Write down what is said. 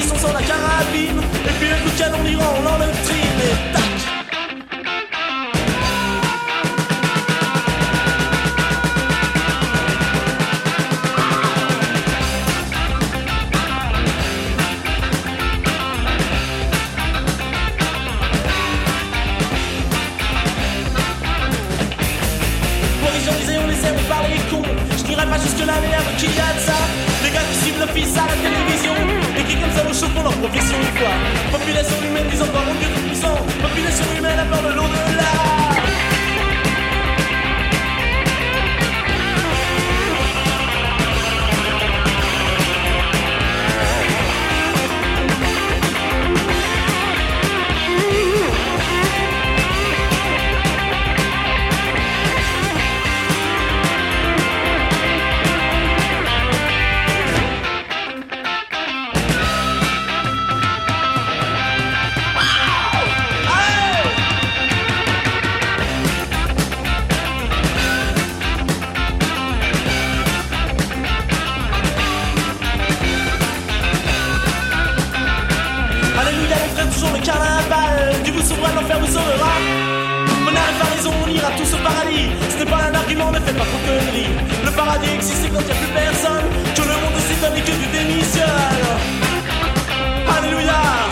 son sans la carabine. Et puis un coup de canon d'Iran, on l'endoctrine et tac. Pas jusque là, mais avec qui y a de ça. Les gars qui suivent le fils à la télévision et qui comme ça nous chauffent pour leur profession une fois. Population humaine, disons encore au Dieu tout-puissant. Population humaine a peur de l'au-delà. Toujours le carnaval, Dieu vous sauvera, l'enfer vous sauvera. On arrive à raison, on ira tous au paradis. Ce n'est pas un argument, ne faites pas trop de conneries. Le paradis existe quand il n'y a plus personne. Que le monde s'étonne et que Dieu démissionne. Alléluia.